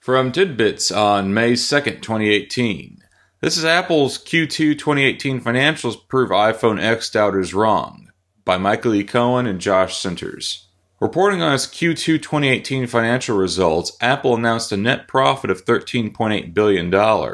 From Tidbits on May 2nd, 2018. This is Apple's Q2 2018 financials prove iPhone X doubters wrong, by Michael E. Cohen and Josh Centers. Reporting on its Q2 2018 financial results, Apple announced a net profit of $13.8 billion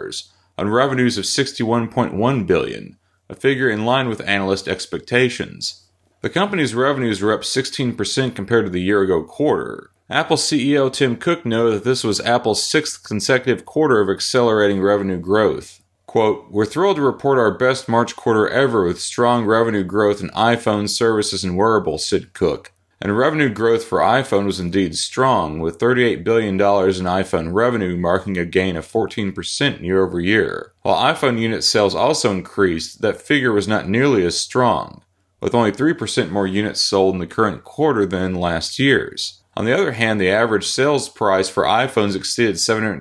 on revenues of $61.1 billion, a figure in line with analyst expectations. The company's revenues were up 16% compared to the year-ago quarter. Apple CEO Tim Cook noted that this was Apple's sixth consecutive quarter of accelerating revenue growth. Quote, "We're thrilled to report our best March quarter ever with strong revenue growth in iPhone, services, and wearables," said Cook. And revenue growth for iPhone was indeed strong, with $38 billion in iPhone revenue marking a gain of 14% year over year. While iPhone unit sales also increased, that figure was not nearly as strong, with only 3% more units sold in the current quarter than in last year's. On the other hand, the average sales price for iPhones exceeded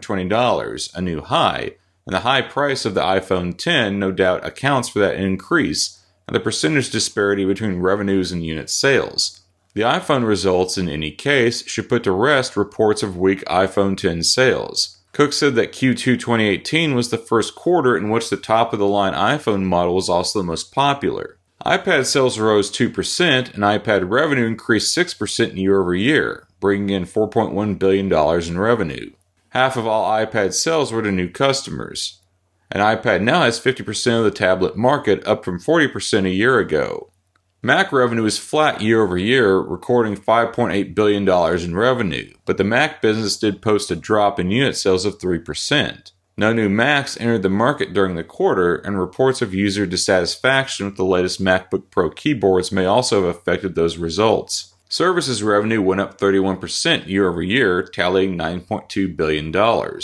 $720, a new high, and the high price of the iPhone X no doubt accounts for that increase and the percentage disparity between revenues and unit sales. The iPhone results, in any case, should put to rest reports of weak iPhone X sales. Cook said that Q2 2018 was the first quarter in which the top-of-the-line iPhone model was also the most popular. iPad sales rose 2%, and iPad revenue increased 6% year over year, bringing in $4.1 billion in revenue. Half of all iPad sales were to new customers. And iPad now has 50% of the tablet market, up from 40% a year ago. Mac revenue is flat year over year, recording $5.8 billion in revenue, but the Mac business did post a drop in unit sales of 3%. No new Macs entered the market during the quarter, and reports of user dissatisfaction with the latest MacBook Pro keyboards may also have affected those results. Services revenue went up 31% year over year, tallying $9.2 billion,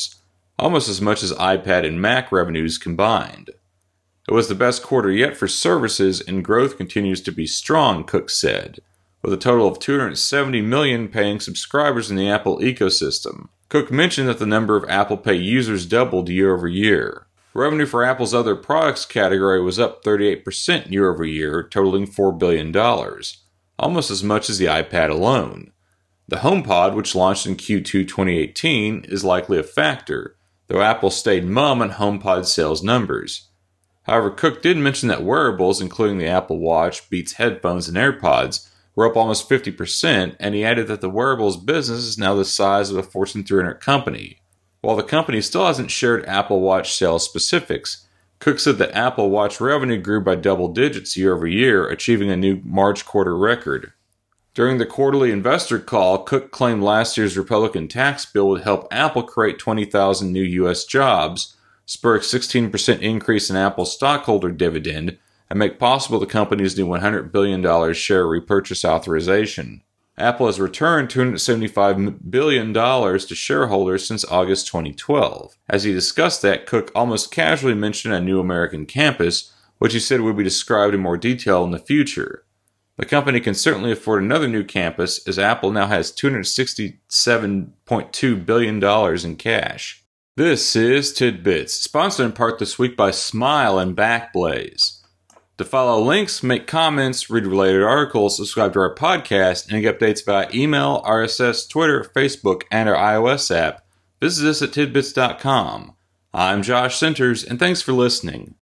almost as much as iPad and Mac revenues combined. It was the best quarter yet for services, and growth continues to be strong, Cook said, with a total of 270 million paying subscribers in the Apple ecosystem. Cook mentioned that the number of Apple Pay users doubled year over year. Revenue for Apple's other products category was up 38% year over year, totaling $4 billion, almost as much as the iPad alone. The HomePod, which launched in Q2 2018, is likely a factor, though Apple stayed mum on HomePod sales numbers. However, Cook did mention that wearables, including the Apple Watch, Beats headphones, and AirPods, were up almost 50%, and he added that the wearables business is now the size of a Fortune 300 company. While the company still hasn't shared Apple Watch sales specifics, Cook said that Apple Watch revenue grew by double digits year over year, achieving a new March quarter record. During the quarterly investor call, Cook claimed last year's Republican tax bill would help Apple create 20,000 new U.S. jobs, spur a 16% increase in Apple's stockholder dividend, and make possible the company's new $100 billion share repurchase authorization. Apple has returned $275 billion to shareholders since August 2012. As he discussed that, Cook almost casually mentioned a new American campus, which he said would be described in more detail in the future. The company can certainly afford another new campus, as Apple now has $267.2 billion in cash. This is Tidbits, sponsored in part this week by Smile and Backblaze. To follow links, make comments, read related articles, subscribe to our podcast, and get updates via email, RSS, Twitter, Facebook, and our iOS app, visit us at tidbits.com. I'm Josh Centers, and thanks for listening.